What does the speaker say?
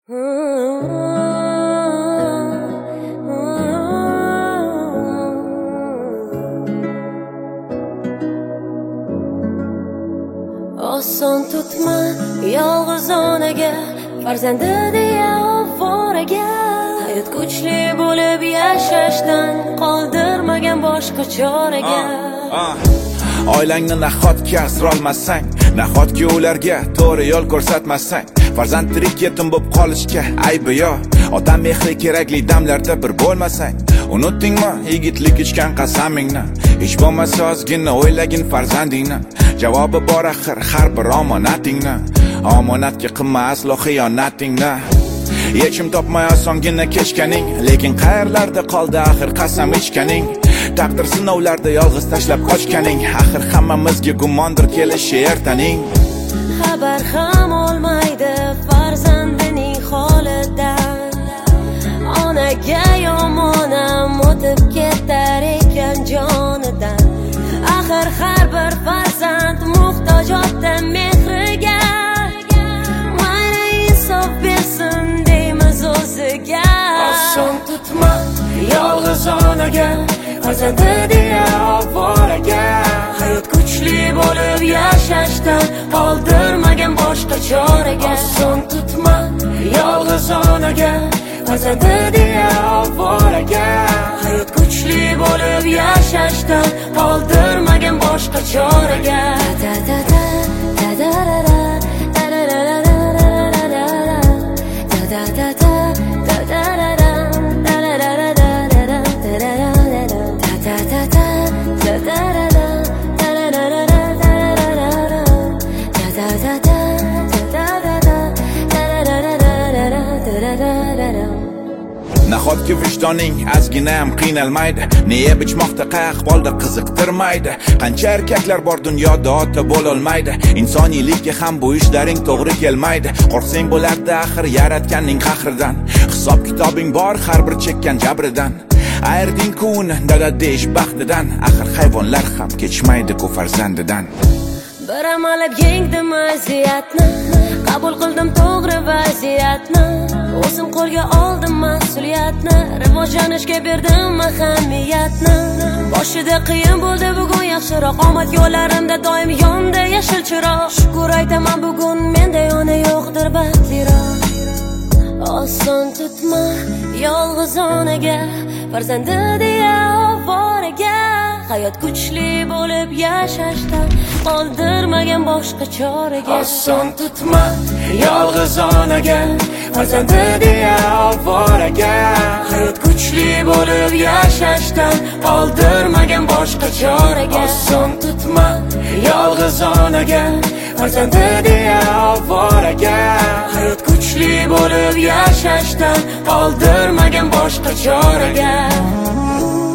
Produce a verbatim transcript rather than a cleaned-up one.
Oson tutma yolg'izonaga, farzandi deya ovoraga. Hayot kuchli bo'lib yashashdan qoldirmagan boshqa choraga. Oilangni nahotki asrolmasang, nahotki ularga to'g'ri yo'l ko'rsatmasang, farzand tirik yetim bo'lib qolishga aybi yo'q. Odam mehri kerakli damlarda bir bo'lmasang, unutdingmi yigitlik ichgan qasamingni? Hech bo'lmasa ozgina o'ylagin farzandingni. Javobi bor axir har bir omonatingni. Omonatga qilma aslo xiyonatingni. Yechim topmay osongina kechganing, lekin qayerlarda qoldi axir qasam ichganing? Taqdir sinovlarda yolg'iz tashlab qochganing, axir hammamizga gumondir kelishi ertaning. Xabar ham olmaydi farzandining holidan, onaga yomonam o'tib ketar ekan jonidan. Axir har bir farzand muhtoj ota mehriga, mana insof bersin deymiz o'ziga. Oson tutma yolg'iz onaga, farzandi deya ovoraga. Hayot kuchli bo'lib yashashdan qoldirmagan boshqa choraga. Oson tutma yolg'iz onaga, farzandi deya ovoraga. Hayot kuchli bo'lib yashashdan qoldirmagan boshqa choraga. Da da da da da da da da da da da da da da Nahotki vijdoning ozgina ham qiynalmaydi? Nega bichmoqda qay ahvolda qiziqtirmaydi? Qancha erkaklar bor dunyoda ota bo'lolmaydi? Insoniylikka ham bu ishlaring to'g'ri kelmaydi. Qo'rsang bo'lardi axir yaratganning qahridan. Hisob kitobing bor har bir chekkan jabridan. Ayrding-ku uni dada deyish baxtidan. Axir hayvonlar ham kechmaydi-ku farzandidan. Bir amalab yengdim aziyatni, qabul qildim to'g'ri vaziyatni. O'zim qo'lga oldim mas'uliyatni, rivojlanishga berdim ahamiyatni. Boshida qiyin bo'ldi, bugun yaxshiroq. Omad yo'llarimda doim yonda yashil chiroq. Shukr aytaman bugun menda ona yo'qdir baxtliroq. Oson tutma yolg'iz onaga, farzandi deya ovoraga. Hayot kuchli bo'lib yashashdan qoldirmagan boshqa choraga. Oson tutma yolg'iz onaga, farzandi deya ovoraga. Hayot kuchli bo'lib yashashdan qoldirmagan boshqa choraga. Oson tutma yolg'iz onaga, farzandi deya ovoraga. Hayot kuchli bo'lib yashashdan qoldirmagan boshqa choraga.